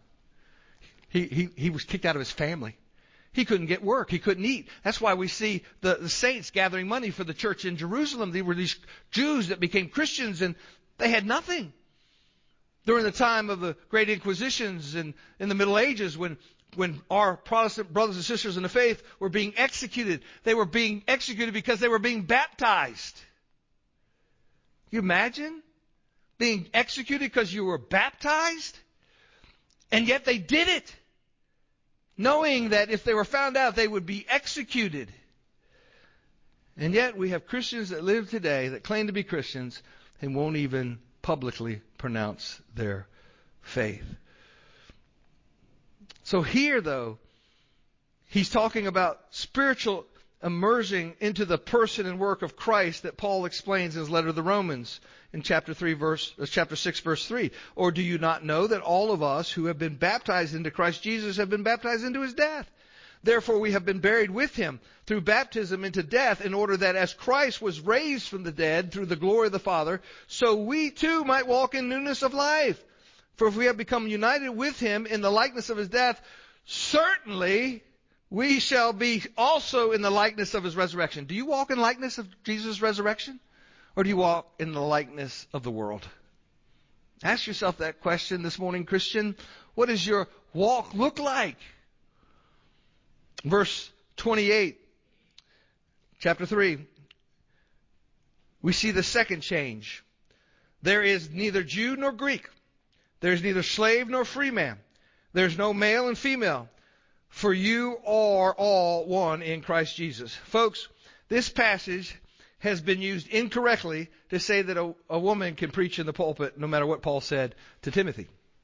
He was kicked out of his family. He couldn't get work. He couldn't eat. That's why we see the saints gathering money for the church in Jerusalem. They were these Jews that became Christians, and they had nothing. During the time of the Great Inquisitions in the Middle Ages, when our Protestant brothers and sisters in the faith were being executed, they were being executed because they were being baptized. Can you imagine being executed because you were baptized? And yet they did it, knowing that if they were found out, they would be executed. And yet we have Christians that live today that claim to be Christians and won't even publicly pronounce their faith. So here, though, he's talking about spiritual immersing into the person and work of Christ that Paul explains in his letter to the Romans in chapter 6, verse 3. Or do you not know that all of us who have been baptized into Christ Jesus have been baptized into His death? Therefore we have been buried with Him through baptism into death, in order that as Christ was raised from the dead through the glory of the Father, so we too might walk in newness of life. For if we have become united with Him in the likeness of His death, certainly we shall be also in the likeness of His resurrection. Do you walk in likeness of Jesus' resurrection? Or do you walk in the likeness of the world? Ask yourself that question this morning, Christian. What does your walk look like? Verse 28, chapter 3, we see the second change. There is neither Jew nor Greek. There is neither slave nor free man. There is no male and female. For you are all one in Christ Jesus. Folks, this passage has been used incorrectly to say that a woman can preach in the pulpit no matter what Paul said to Timothy.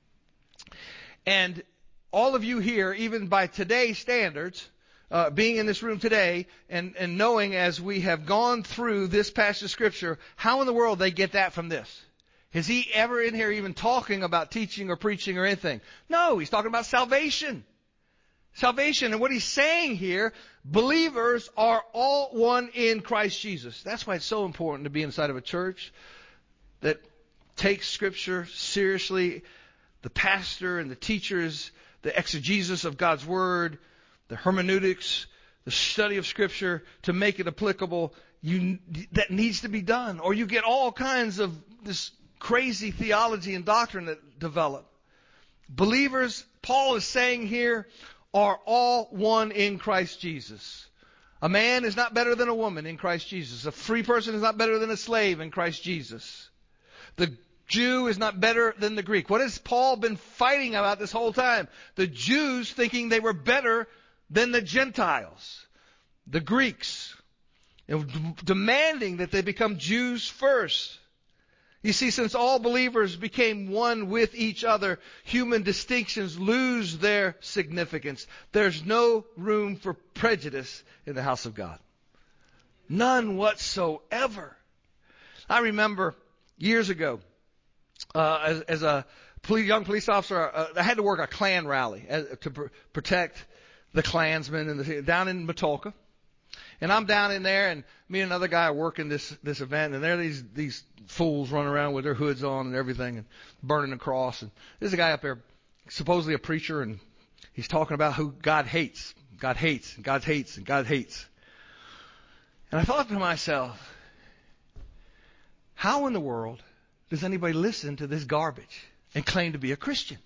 And all of you here, even by today's standards, being in this room today and knowing as we have gone through this passage of Scripture, how in the world they get that from this? Is he ever in here even talking about teaching or preaching or anything? No, he's talking about salvation. Salvation. And what he's saying here, believers are all one in Christ Jesus. That's why it's so important to be inside of a church that takes Scripture seriously. The pastor and the teachers, the exegesis of God's Word, the hermeneutics, the study of Scripture to make it applicable, that needs to be done. Or you get all kinds of this crazy theology and doctrine that develop. Believers, Paul is saying here, are all one in Christ Jesus. A man is not better than a woman in Christ Jesus. A free person is not better than a slave in Christ Jesus. The Jew is not better than the Greek. What has Paul been fighting about this whole time? The Jews thinking they were better than the Gentiles, the Greeks, demanding that they become Jews first. You see, since all believers became one with each other, human distinctions lose their significance. There's no room for prejudice in the house of God. None whatsoever. I remember years ago, as a young police officer, I had to work a Klan rally to protect the Klansmen down in Matulka. And I'm down in there, and me and another guy are working this event, and there are these fools running around with their hoods on and everything, and burning the cross. And there's a guy up there, supposedly a preacher, and he's talking about who God hates. God hates, and God hates, and God hates. And I thought to myself, how in the world does anybody listen to this garbage and claim to be a Christian?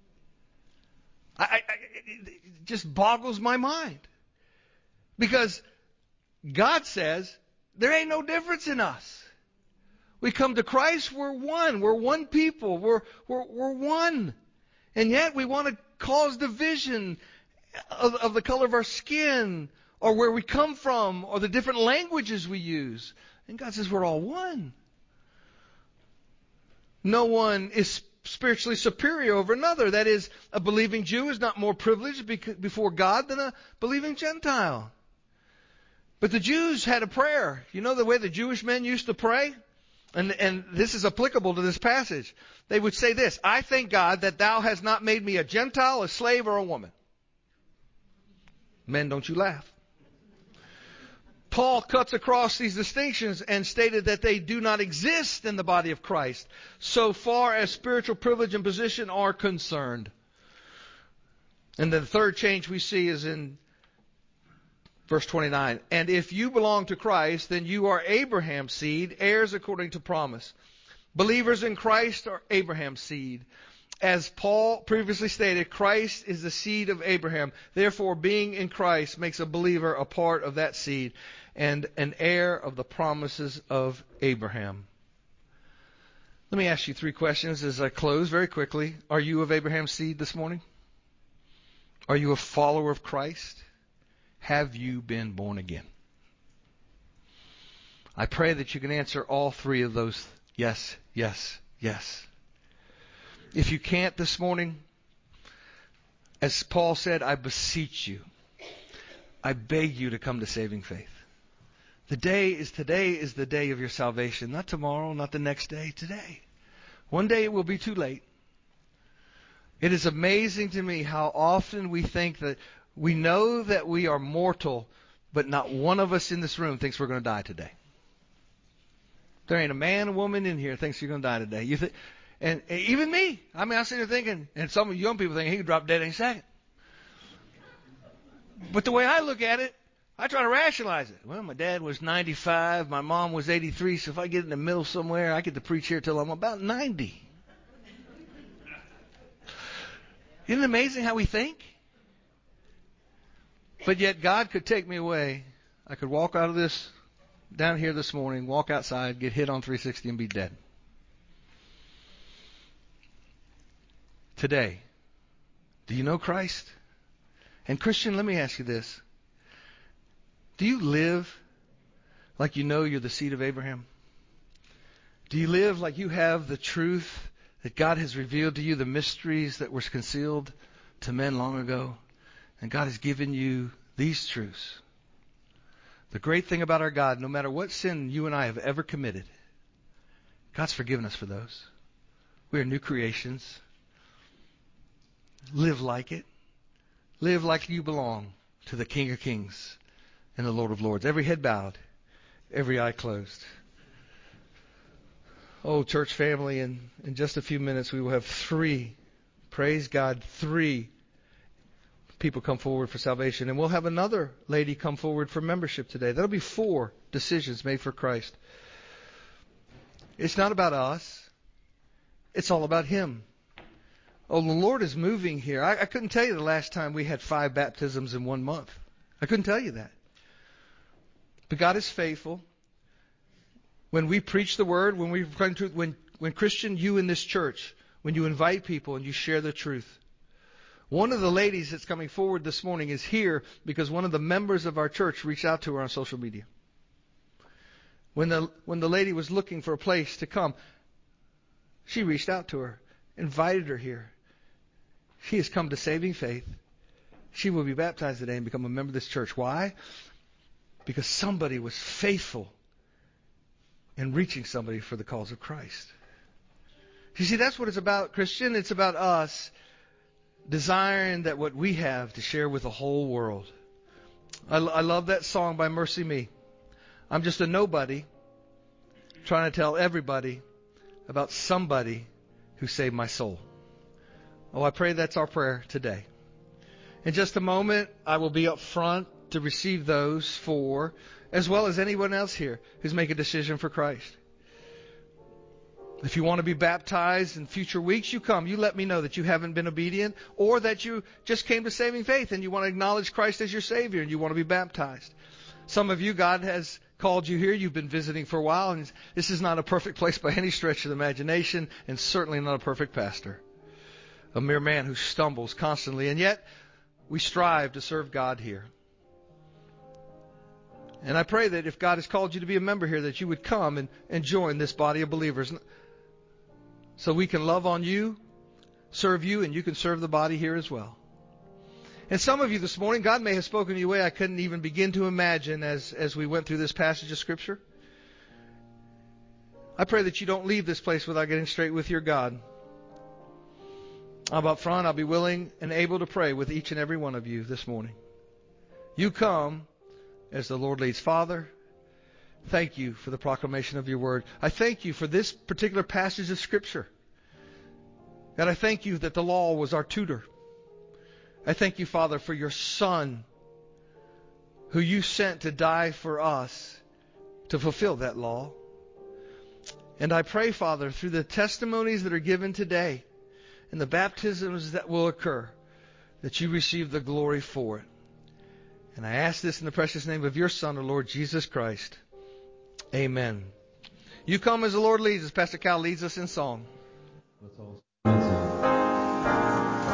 It just boggles my mind. Because God says there ain't no difference in us. We come to Christ, we're one. We're one people. We're one. And yet we want to cause division of the color of our skin or where we come from or the different languages we use. And God says we're all one. No one is spiritually superior over another. That is, a believing Jew is not more privileged before God than a believing Gentile. But the Jews had a prayer. You know the way the Jewish men used to pray? And this is applicable to this passage. They would say this: I thank God that thou hast not made me a Gentile, a slave, or a woman. Men, don't you laugh. Paul cuts across these distinctions and stated that they do not exist in the body of Christ so far as spiritual privilege and position are concerned. And the third change we see is in verse 29. And if you belong to Christ, then you are Abraham's seed, heirs according to promise. Believers in Christ are Abraham's seed. As Paul previously stated, Christ is the seed of Abraham. Therefore, being in Christ makes a believer a part of that seed and an heir of the promises of Abraham. Let me ask you 3 questions as I close very quickly. Are you of Abraham's seed this morning? Are you a follower of Christ? Have you been born again? I pray that you can answer all 3 of those. Yes, yes, yes. If you can't this morning, as Paul said, I beseech you, I beg you to come to saving faith. Today is the day of your salvation. Not tomorrow, not the next day, today. One day it will be too late. It is amazing to me how often we think that we know that we are mortal, but not one of us in this room thinks we're going to die today. There ain't a man or woman in here thinks you're going to die today. And even me. I mean, I'm sitting there thinking, and some of you young people think he could drop dead any second. But the way I look at it, I try to rationalize it. Well, my dad was 95, my mom was 83, so if I get in the middle somewhere, I get to preach here till I'm about 90. Isn't it amazing how we think? But yet God could take me away. I could walk out of this, down here this morning, walk outside, get hit on 360 and be dead. Today, do you know Christ? And Christian, let me ask you this. Do you live like you know you're the seed of Abraham? Do you live like you have the truth that God has revealed to you, the mysteries that were concealed to men long ago? And God has given you these truths. The great thing about our God, no matter what sin you and I have ever committed, God's forgiven us for those. We are new creations. Live like it. Live like you belong to the King of Kings and the Lord of Lords. Every head bowed, every eye closed. Oh, church family, in just a few minutes we will have 3, praise God, 3 people come forward for salvation. And we'll have another lady come forward for membership today. That'll be 4 decisions made for Christ. It's not about us. It's all about Him. Oh, the Lord is moving here. I couldn't tell you the last time we had 5 baptisms in 1 month. I couldn't tell you that. But God is faithful. When we preach the Word, when we proclaim truth, when Christian, you in this church, when you invite people and you share the truth. One of the ladies that's coming forward this morning is here because one of the members of our church reached out to her on social media. When the lady was looking for a place to come, she reached out to her, invited her here. She has come to saving faith. She will be baptized today and become a member of this church. Why? Because somebody was faithful in reaching somebody for the cause of Christ. You see, that's what it's about, Christian. It's about us desiring that what we have to share with the whole world. I love that song by Mercy Me. I'm just a nobody trying to tell everybody about somebody who saved my soul. Oh, I pray that's our prayer today. In just a moment, I will be up front to receive those 4, as well as anyone else here who's making a decision for Christ. If you want to be baptized in future weeks, you come. You let me know that you haven't been obedient or that you just came to saving faith and you want to acknowledge Christ as your Savior and you want to be baptized. Some of you, God has called you here. You've been visiting for a while, and this is not a perfect place by any stretch of the imagination, and certainly not a perfect pastor. A mere man who stumbles constantly, and yet we strive to serve God here. And I pray that if God has called you to be a member here, that you would come and join this body of believers so we can love on you, serve you, and you can serve the body here as well. And some of you this morning, God may have spoken to you in a way I couldn't even begin to imagine as we went through this passage of Scripture. I pray that you don't leave this place without getting straight with your God. I'm up front. I'll be willing and able to pray with each and every one of you this morning. You come as the Lord leads. Father, thank you for the proclamation of your word. I thank you for this particular passage of Scripture. God, I thank you that the law was our tutor. I thank you, Father, for your Son, who you sent to die for us to fulfill that law. And I pray, Father, through the testimonies that are given today and the baptisms that will occur, that you receive the glory for it. And I ask this in the precious name of your Son, our Lord Jesus Christ. Amen. You come as the Lord leads us. Pastor Cal leads us in song. Let's all